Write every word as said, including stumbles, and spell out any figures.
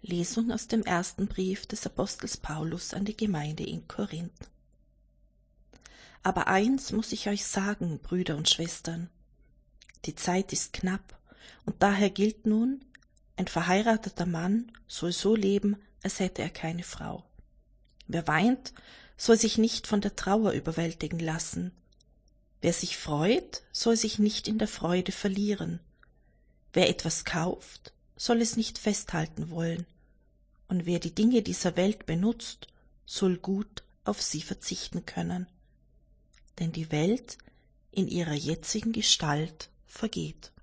Lesung aus dem ersten Brief des Apostels Paulus an die Gemeinde in Korinth. Aber eins muss ich euch sagen, Brüder und Schwestern: Die Zeit ist knapp, und daher gilt nun, ein verheirateter Mann soll so leben, als hätte er keine Frau. Wer weint, soll sich nicht von der Trauer überwältigen lassen. Wer sich freut, soll sich nicht in der Freude verlieren. Wer etwas kauft, soll es nicht festhalten wollen. Und wer die Dinge dieser Welt benutzt, soll gut auf sie verzichten können. Denn die Welt in ihrer jetzigen Gestalt vergeht.